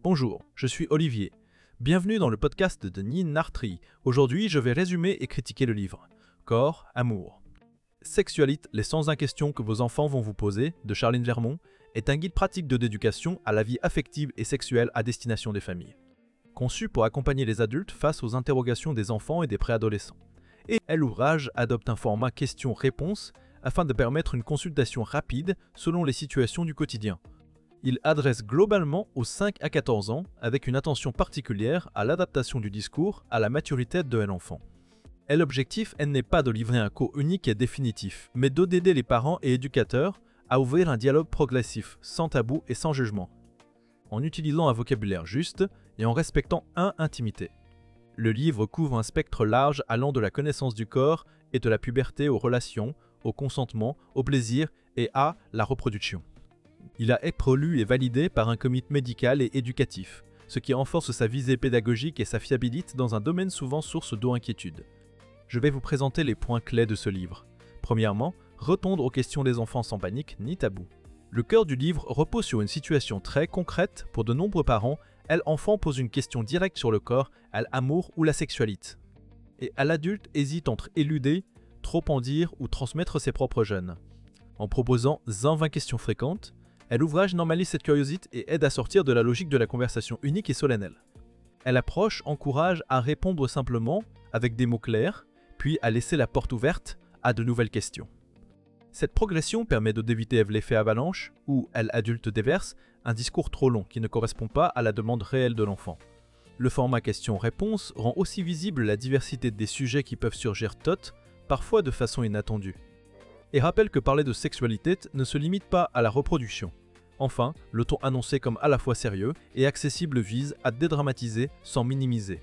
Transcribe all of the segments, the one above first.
Bonjour, je suis Olivier. Bienvenue dans le podcast de Nin Nartri. Aujourd'hui, je vais résumer et critiquer le livre Corps, Amour. Sexualité, les 101 questions que vos enfants vont vous poser, de Charline Vermont, est un guide pratique d'éducation à la vie affective et sexuelle à destination des familles. Conçu pour accompagner les adultes face aux interrogations des enfants et des préadolescents. Et l'ouvrage adopte un format questions-réponses afin de permettre une consultation rapide selon les situations du quotidien. Il adresse globalement aux 5 à 14 ans avec une attention particulière à l'adaptation du discours à la maturité de l'enfant. Et l'objectif n'est pas de livrer un cours unique et définitif, mais d'aider les parents et éducateurs à ouvrir un dialogue progressif, sans tabou et sans jugement, en utilisant un vocabulaire juste et en respectant intimité. Le livre couvre un spectre large allant de la connaissance du corps et de la puberté aux relations, au consentement, au plaisir et à la reproduction. Il a été lu et validé par un comité médical et éducatif, ce qui renforce sa visée pédagogique et sa fiabilité dans un domaine souvent source d'inquiétude. Je vais vous présenter les points clés de ce livre. Premièrement, répondre aux questions des enfants sans panique ni tabou. Le cœur du livre repose sur une situation très concrète pour de nombreux parents. L'enfant pose une question directe sur le corps, l'amour ou la sexualité. Et l'adulte hésite entre éluder, trop en dire ou transmettre ses propres gènes. En proposant 20 questions fréquentes, l'ouvrage normalise cette curiosité et aide à sortir de la logique de la conversation unique et solennelle. L'approche encourage à répondre simplement avec des mots clairs, puis à laisser la porte ouverte à de nouvelles questions. Cette progression permet d'éviter l'effet avalanche où l'adulte déverse un discours trop long qui ne correspond pas à la demande réelle de l'enfant. Le format question-réponse rend aussi visible la diversité des sujets qui peuvent surgir parfois de façon inattendue. Et rappelle que parler de sexualité ne se limite pas à la reproduction. Enfin, le ton annoncé comme à la fois sérieux et accessible vise à dédramatiser sans minimiser.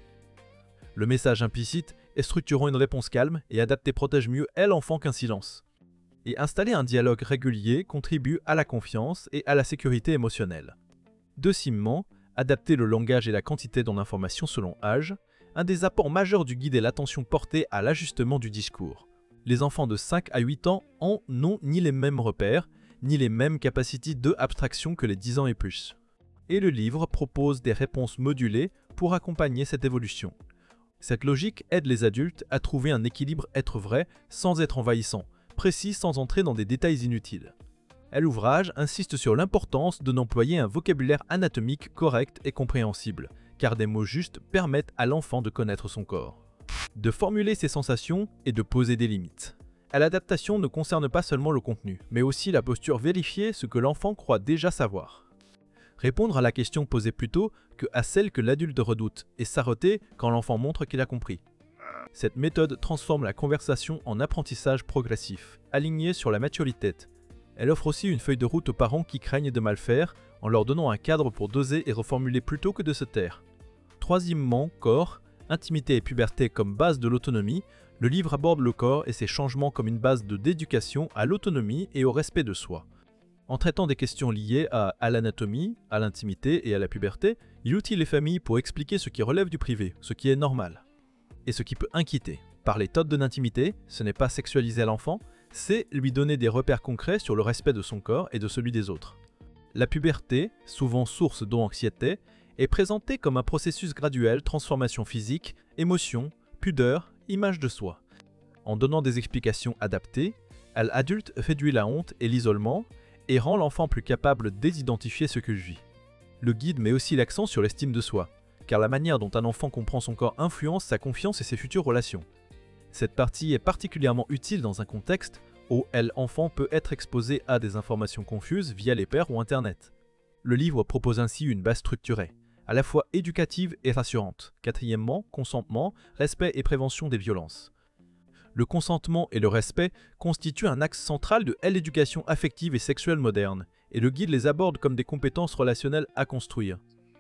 Le message implicite est structurant une réponse calme et adaptée protège mieux l'enfant qu'un silence. Et installer un dialogue régulier contribue à la confiance et à la sécurité émotionnelle. Deuxièmement, adapter le langage et la quantité dans l'information selon âge, un des apports majeurs du guide est l'attention portée à l'ajustement du discours. Les enfants de 5 à 8 ans n'ont ni les mêmes repères, ni les mêmes capacités d'abstraction que les 10 ans et plus. Et le livre propose des réponses modulées pour accompagner cette évolution. Cette logique aide les adultes à trouver un équilibre être vrai sans être envahissant, précis sans entrer dans des détails inutiles. L'ouvrage insiste sur l'importance de n'employer un vocabulaire anatomique correct et compréhensible, car des mots justes permettent à l'enfant de connaître son corps, de formuler ses sensations et de poser des limites. L'adaptation ne concerne pas seulement le contenu, mais aussi la posture vérifier ce que l'enfant croit déjà savoir. Répondre à la question posée plus tôt que à celle que l'adulte redoute et s'arrêter quand l'enfant montre qu'il a compris. Cette méthode transforme la conversation en apprentissage progressif, aligné sur la maturité. Elle offre aussi une feuille de route aux parents qui craignent de mal faire en leur donnant un cadre pour doser et reformuler plutôt que de se taire. Troisièmement, corps, intimité et puberté comme base de l'autonomie, le livre aborde le corps et ses changements comme une base d'éducation à l'autonomie et au respect de soi. En traitant des questions liées à l'anatomie, à l'intimité et à la puberté, il outille les familles pour expliquer ce qui relève du privé, ce qui est normal, et ce qui peut inquiéter. Parler de l'intimité, ce n'est pas sexualiser l'enfant, c'est lui donner des repères concrets sur le respect de son corps et de celui des autres. La puberté, souvent source d'anxiété, est présentée comme un processus graduel, transformation physique, émotion, pudeur, image de soi. En donnant des explications adaptées, l'adulte réduit la honte et l'isolement et rend l'enfant plus capable d'identifier ce que vit. Le guide met aussi l'accent sur l'estime de soi, car la manière dont un enfant comprend son corps influence sa confiance et ses futures relations. Cette partie est particulièrement utile dans un contexte où l'enfant peut être exposé à des informations confuses via les pairs ou Internet. Le livre propose ainsi une base structurée, à la fois éducative et rassurante. Quatrièmement, consentement, respect et prévention des violences. Le consentement et le respect constituent un axe central de l'éducation affective et sexuelle moderne, et le guide les aborde comme des compétences relationnelles à construire.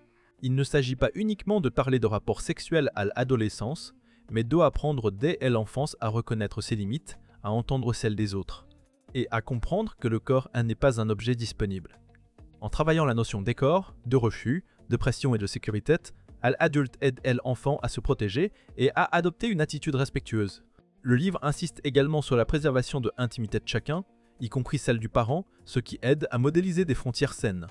Il ne s'agit pas uniquement de parler de rapports sexuels à l'adolescence, mais d'apprendre dès l'enfance à reconnaître ses limites, à entendre celles des autres, et à comprendre que le corps n'est pas un objet disponible. En travaillant la notion d'écart, de refus, de pression et de sécurité, l'adulte aide l'enfant à se protéger et à adopter une attitude respectueuse. Le livre insiste également sur la préservation de l'intimité de chacun, y compris celle du parent, ce qui aide à modéliser des frontières saines.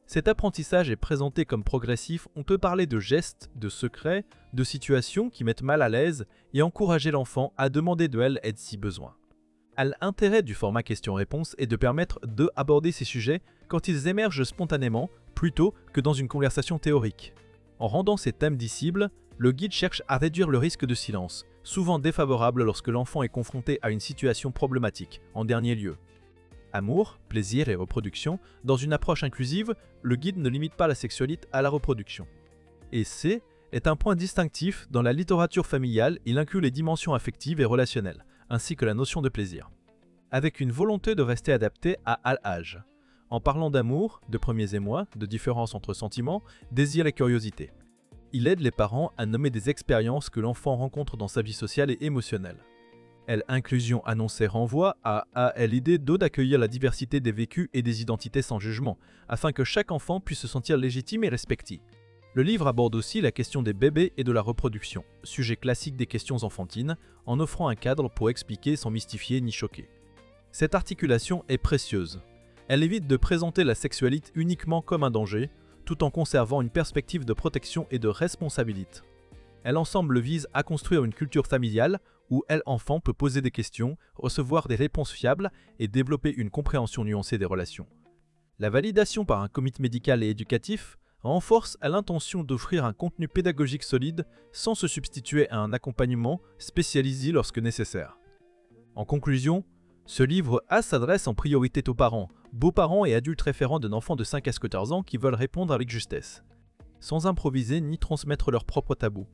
Cet apprentissage est présenté comme progressif, on peut parler de gestes, de secrets, de situations qui mettent mal à l'aise et encourager l'enfant à demander de l'aide si besoin. L'intérêt du format question-réponse est de permettre d'aborder ces sujets quand ils émergent spontanément plutôt que dans une conversation théorique. En rendant ces thèmes dissibles, le guide cherche à réduire le risque de silence, souvent défavorable lorsque l'enfant est confronté à une situation problématique, en dernier lieu. Amour, plaisir et reproduction, dans une approche inclusive, le guide ne limite pas la sexualité à la reproduction. Et C est un point distinctif dans la littérature familiale, il inclut les dimensions affectives et relationnelles, ainsi que la notion de plaisir. Avec une volonté de rester adapté à l'âge, en parlant d'amour, de premiers émois, de différences entre sentiments, désir et curiosité. Il aide les parents à nommer des expériences que l'enfant rencontre dans sa vie sociale et émotionnelle. L'inclusion annoncée renvoie à l'idée d'accueillir la diversité des vécus et des identités sans jugement, afin que chaque enfant puisse se sentir légitime et respecté. Le livre aborde aussi la question des bébés et de la reproduction, sujet classique des questions enfantines, en offrant un cadre pour expliquer sans mystifier ni choquer. Cette articulation est précieuse. Elle évite de présenter la sexualité uniquement comme un danger, tout en conservant une perspective de protection et de responsabilité. L'ensemble vise à construire une culture familiale où l'enfant peut poser des questions, recevoir des réponses fiables et développer une compréhension nuancée des relations. La validation par un comité médical et éducatif renforce l'intention d'offrir un contenu pédagogique solide sans se substituer à un accompagnement spécialisé lorsque nécessaire. En conclusion, ce livre s'adresse en priorité aux parents, beaux-parents et adultes référents d'un enfant de 5 à 14 ans qui veulent répondre avec justesse, sans improviser ni transmettre leurs propres tabous.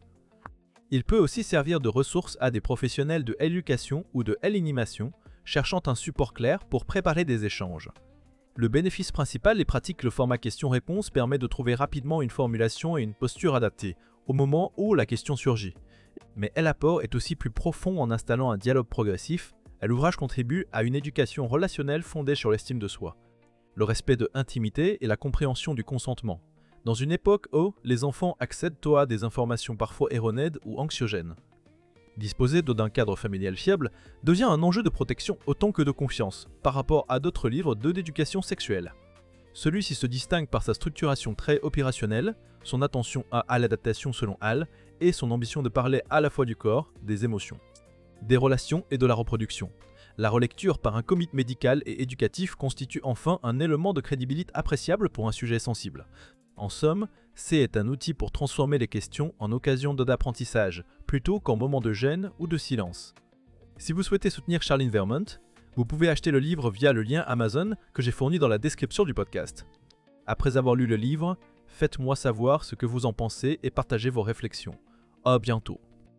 Il peut aussi servir de ressource à des professionnels de l'éducation ou de l'animation cherchant un support clair pour préparer des échanges. Le bénéfice principal est pratique que le format question-réponse permet de trouver rapidement une formulation et une posture adaptée au moment où la question surgit. Mais l'apport est aussi plus profond en installant un dialogue progressif. L'ouvrage contribue à une éducation relationnelle fondée sur l'estime de soi, le respect de l'intimité et la compréhension du consentement. Dans une époque où les enfants accèdent à des informations parfois erronées ou anxiogènes. Disposer d'un cadre familial fiable devient un enjeu de protection autant que de confiance par rapport à d'autres livres d'éducation sexuelle. Celui-ci se distingue par sa structuration très opérationnelle, son attention à l'adaptation selon Hall et son ambition de parler à la fois du corps, des émotions, des relations et de la reproduction. La relecture par un comité médical et éducatif constitue enfin un élément de crédibilité appréciable pour un sujet sensible. En somme, C est un outil pour transformer les questions en occasion d'apprentissage, plutôt qu'en moment de gêne ou de silence. Si vous souhaitez soutenir Charline Vermont, vous pouvez acheter le livre via le lien Amazon que j'ai fourni dans la description du podcast. Après avoir lu le livre, faites-moi savoir ce que vous en pensez et partagez vos réflexions. À bientôt.